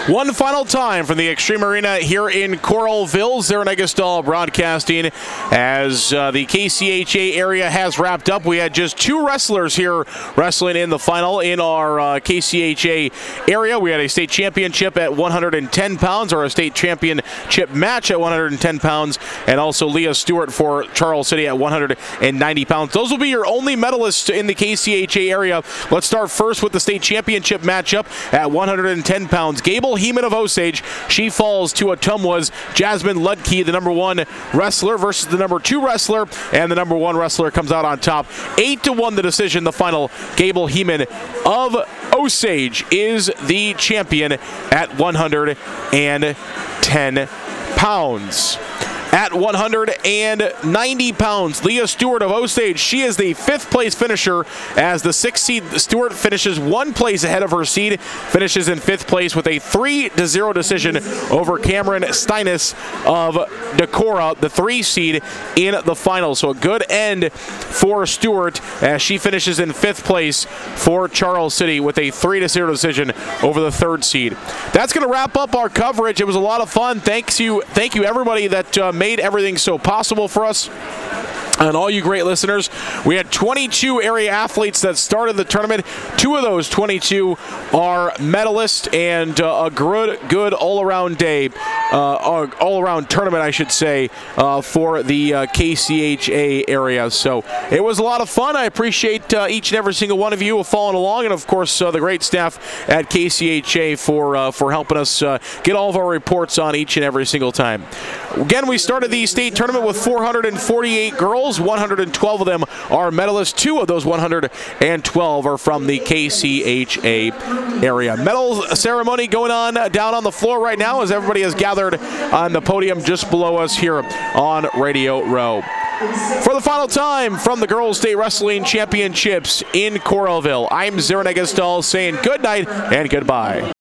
One final time from the Extreme Arena here in Coralville. Zara Negastal broadcasting as the KCHA area has wrapped up. We had just two wrestlers here wrestling in the final in our KCHA area. We had a state championship at 110 pounds, or a state championship match at 110 pounds, and also Leah Stewart for Charles City at 190 pounds. Those will be your only medalists in the KCHA area. Let's start first with the state championship matchup at 110 pounds. Gable Heeman of Osage, she falls to Ottumwa's Jasmine Ludke, the number one wrestler, versus the number two wrestler, and the number one wrestler comes out on top. 8-1 the decision, the final. Gable Heeman of Osage is the champion at 110 pounds. At 190 pounds, Leah Stewart of Osage, she is the fifth place finisher as the sixth seed. Stewart finishes one place ahead of her seed, finishes in fifth place with a 3-0 decision over Cameron Steinis of Decorah, the 3 seed in the final. So a good end for Stewart as she finishes in fifth place for Charles City with a 3-0 decision over the 3rd seed. That's going to wrap up our coverage. It was a lot of fun. Thank you everybody that made everything so possible for us. And all you great listeners, we had 22 area athletes that started the tournament. 2 of those 22 are medalists, and a good all-around day, all-around tournament, I should say, for the KCHA area. So it was a lot of fun. I appreciate each and every single one of you following along, and of course the great staff at KCHA for helping us get all of our reports on each and every single time. Again, we started the state tournament with 448 girls. 112 of them are medalists. 2 of those 112 are from the KCHA area. Medal ceremony going on down on the floor right now as everybody has gathered on the podium just below us here on Radio Row. For the final time from the Girls State Wrestling Championships in Coralville, I'm Zara Negastal saying good night and goodbye.